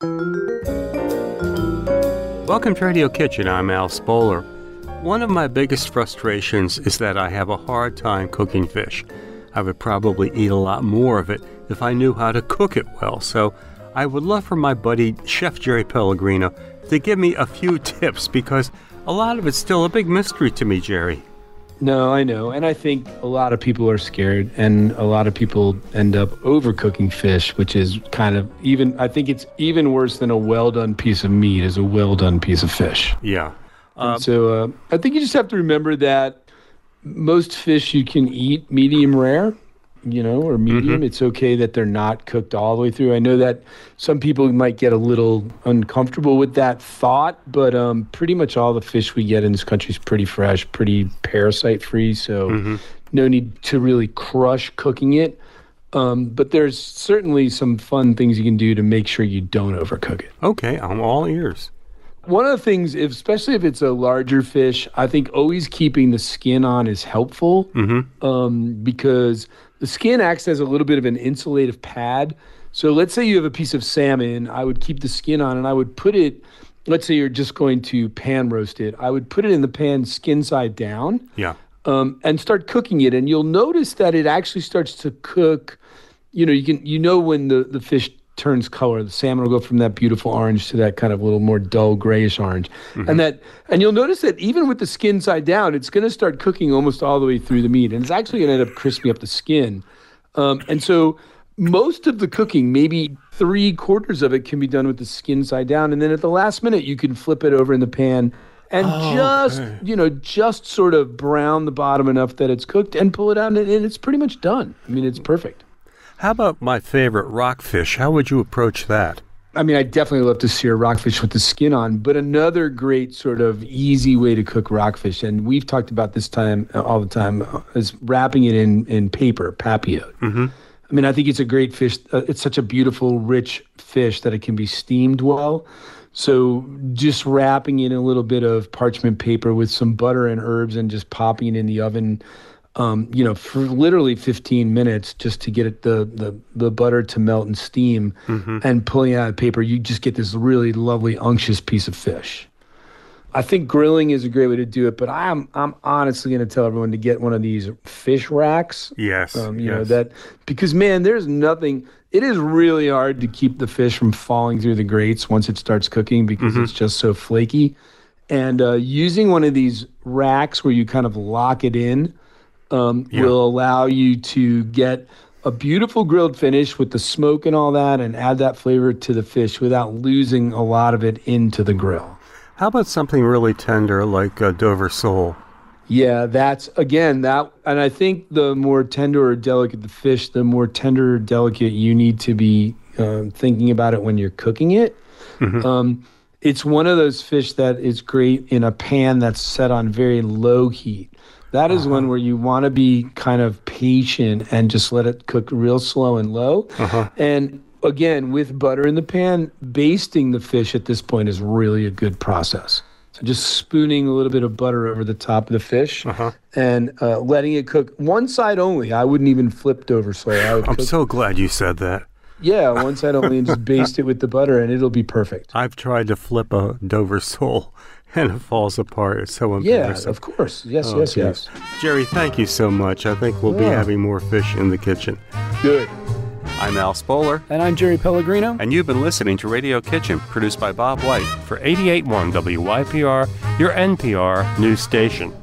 Welcome to Radio Kitchen. I'm Al Spoler. One of my biggest frustrations is that I have a hard time cooking fish. I would probably eat a lot more of it if I knew how to cook it well. So I would love for my buddy Chef Jerry Pellegrino to give me a few tips, because a lot of it's still a big mystery to me, Jerry. No, I know. And I think a lot of people are scared, and a lot of people end up overcooking fish, which is kind of I think it's even worse than a well-done piece of meat is a well-done piece of fish. Yeah. So I think you just have to remember that most fish you can eat medium rare, or medium. Mm-hmm. It's okay that they're not cooked all the way through. I know that some people might get a little uncomfortable with that thought, but pretty much all the fish we get in this country is pretty fresh, pretty parasite-free, so no need to really crush cooking it. But there's certainly some fun things you can do to make sure you don't overcook it. Okay, I'm all ears. One of the things, especially if it's a larger fish, I think always keeping the skin on is helpful because the skin acts as a little bit of an insulative pad. So let's say you have a piece of salmon, I would keep the skin on and I would put it, let's say you're just going to pan roast it, I would put it in the pan skin side down and start cooking it. And you'll notice that it actually starts to cook, when the fish turns color. The salmon will go from that beautiful orange to that kind of little more dull grayish orange. And you'll notice that even with the skin side down, it's going to start cooking almost all the way through the meat. And it's actually going to end up crisping up the skin. And so most of the cooking, maybe 3/4 of it, can be done with the skin side down. And then at the last minute, you can flip it over in the pan and just sort of brown the bottom enough that it's cooked and pull it out, and it's pretty much done. I mean, it's perfect. How about my favorite rockfish? How would you approach that? I mean, I definitely love to sear rockfish with the skin on, but another great sort of easy way to cook rockfish, and we've talked about this all the time, is wrapping it in paper, papillote. I mean, I think it's a great fish. It's such a beautiful, rich fish that it can be steamed well. So just wrapping it in a little bit of parchment paper with some butter and herbs and just popping it in the oven, for literally 15 minutes just to get it the butter to melt and steam, and pulling it out of the paper, you just get this really lovely unctuous piece of fish. I think grilling is a great way to do it, but I'm honestly going to tell everyone to get one of these fish racks. Yes. Because man, there's nothing. It is really hard to keep the fish from falling through the grates once it starts cooking because it's just so flaky. And using one of these racks where you kind of lock it in will allow you to get a beautiful grilled finish with the smoke and all that, and add that flavor to the fish without losing a lot of it into the grill. How about something really tender like a Dover sole? Yeah, and I think the more tender or delicate the fish, the more tender or delicate you need to be thinking about it when you're cooking it. It's one of those fish that is great in a pan that's set on very low heat. That is one where you want to be kind of patient and just let it cook real slow and low. And again, with butter in the pan, basting the fish at this point is really a good process. So just spooning a little bit of butter over the top of the fish and letting it cook one side only. I wouldn't even flip Dover sole. I'm so glad you said that. Yeah, one side only, and just baste it with the butter, and it'll be perfect. I've tried to flip a Dover sole, and it falls apart. It's so embarrassing. Yeah, of course. Yes. Jerry, thank you so much. I think we'll be having more fish in the kitchen. Good. I'm Al Spoler. And I'm Jerry Pellegrino. And you've been listening to Radio Kitchen, produced by Bob White for 88.1 WYPR, your NPR news station.